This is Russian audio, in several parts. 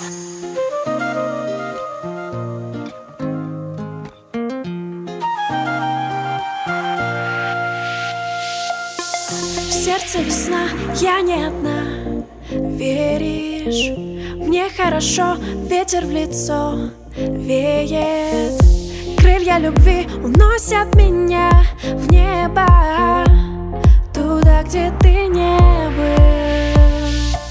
В сердце весна, я не одна. Веришь, мне хорошо, ветер в лицо веет. Крылья любви уносят меня в небо, туда, где ты не был.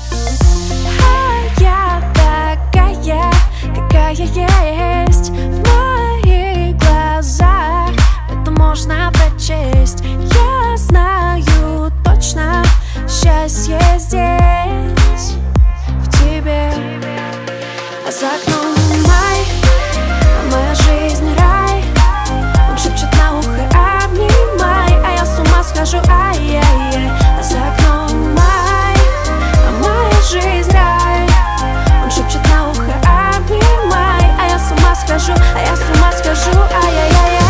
А я такая, какая есть, в моих глазах это можно прочесть. Я знаю точно, счастье здесь, в тебе. А за окном май, а моя жизнь рай. Он шепчет на ухо: обнимай, а я с ума схожу, ай-яй-яй. А за окном май, а моя жизнь рай. Он шепчет на ухо: обнимай, а я с ума схожу, а я с ума схожу, ай-яй-яй-яй-яй.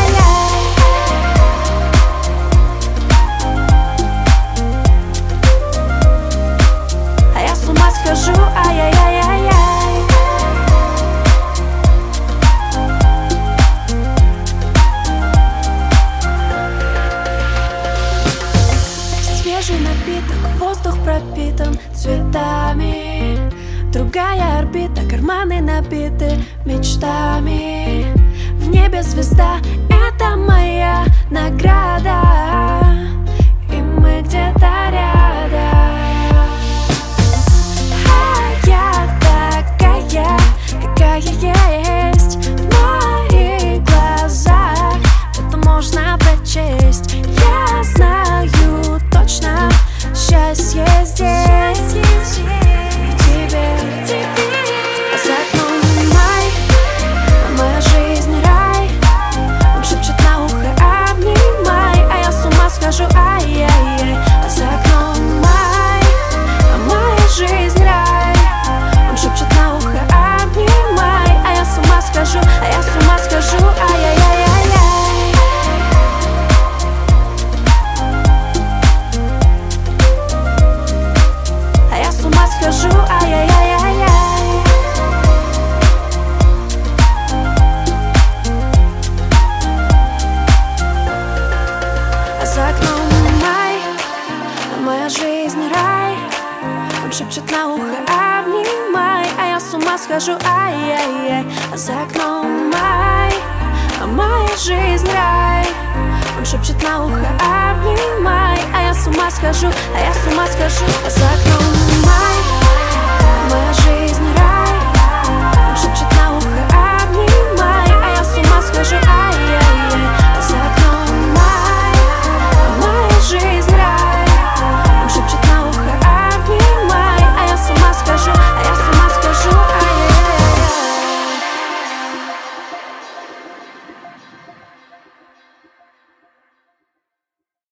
А я с ума схожу, ай-яй-яй-яй-яй. Свежий напиток, воздух пропитан цветами. Другая орбита, карманы набиты мечтами. В небе звезда, это моя награда, и мы где-то рядом. А я такая, какая есть, в моих глазах это можно прочесть. Я знаю точно, счастье здесь, в тебе. А за окном май, а моя жизнь рай. Он шепчет на ухо: обнимай, а я с ума схожу, ай-яй-яй. А за окном май, а моя жизнь рай. Он шепчет на ухо: обнимай, а я с ума схожу, а я с ума схожу, ай-яй-яй-яй-яй. А я с ума схожу, ай-яй-яй-яй-яй. А за окном май, а моя жизнь рай. Он шепчет на ухо: обнимай, а я с ума схожу, ай-яй-яй. А за окном май, а моя жизнь рай. Он шепчет на ухо: обнимай, а я с ума схожу, а я с ума схожу. А за окном май, а моя жизнь